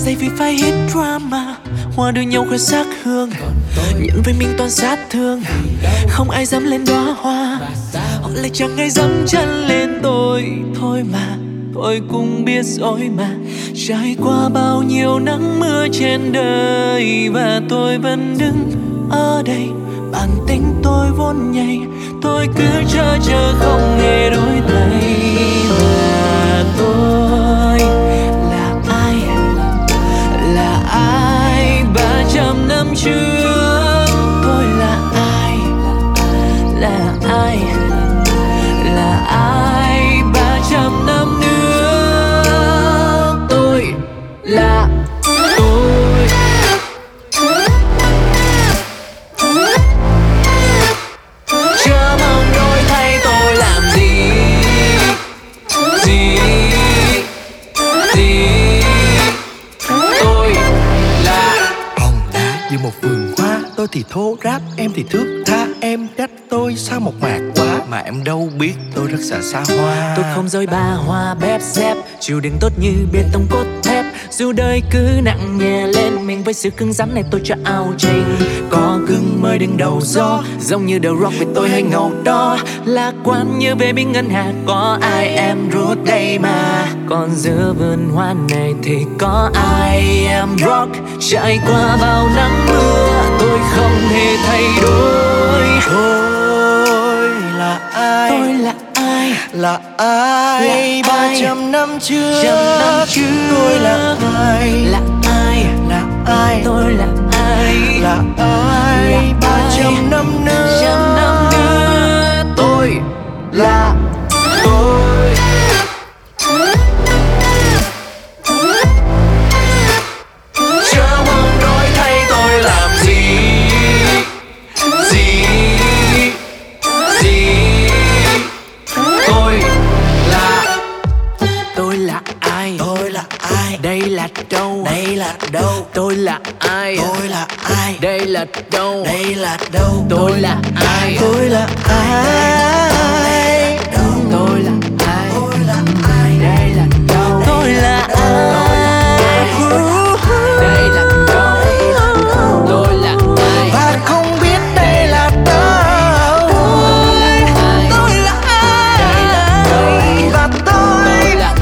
Giây vì phải hết drama, hoa đưa nhau khởi sắc hương, nhận với mình toàn sát thương. Không ai dám lên đóa hoa, họ lại chẳng ai dám chân lên tôi. Thôi mà, tôi cũng biết rồi mà. Trải qua bao nhiêu nắng mưa trên đời, và tôi vẫn đứng ở đây. Bản tính tôi vốn nhạy, tôi cứ chờ không hề đổi thay. Và tôi là ai? Là ai 300 năm trước? Tôi là ai? Là ai? Là ai 300 năm nữa? Tôi là tôi. Chưa mong đổi thay tôi làm gì. Tôi là hòn đá giữa một vườn hoa. Tôi thì thô ráp, em thì thước tha. Em trách tôi sao một mạc quá, mà em đâu biết tôi rất sợ xa hoa. tôi không dối ba hoa bép xép, chịu đựng tốt như bê tông cốt thép. Dù đời cứ nặng nhẹ lên mình, với sự cứng rắn này tôi cho ao trình. Có cứng mới đứng đầu gió, giống như The Rock vì tôi hơi ngầu đó. Lạc quan như về bên ngân hà, có ai em rút đây mà. Còn giữa vườn hoa này thì có ai em rock. Trải qua bao nắng mưa, tôi không hề thay đổi. Tôi là ai? Tôi là ai? Là ai? Là ai? 300 năm trước. 100 năm trước. Tôi là ai? Là ai? Là ai? Tôi là ai? Là ai? 300 năm nữa. 100 năm nữa. Tôi là tôi. Chưa mong đổi thay tôi làm gì. Tôi là ai? Tôi là ai? Đây là đâu? Đây là đâu? Tôi là ai? Tôi là ai? Đây là đâu? Đây là đâu? Tôi là ai? Tôi là ai? Tôi là ai? Tôi là ai? Đây là đâu? Tôi là ai? Đây là đâu? Tôi là ai? Và không biết đây là đâu. Tôi là ai? Đây là đâu? Và tôi là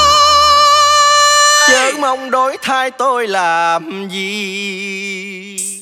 chớ mong đổi thay tôi làm gì.